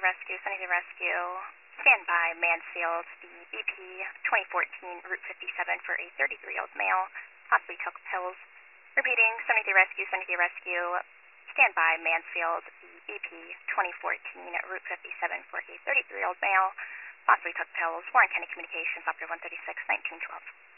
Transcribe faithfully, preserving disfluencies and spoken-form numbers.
Rescue, seventy-three Rescue. Stand by, Mansfield, the B P twenty fourteen Route fifty-seven for a thirty-three-year-old male, possibly took pills. Repeating, seventy-three Rescue, seventy-three Rescue. Stand by, Mansfield, the B P twenty fourteen Route fifty-seven for a thirty-three-year-old male, possibly took pills. Warren County Communications, Operator one thirty-six, nineteen twelve.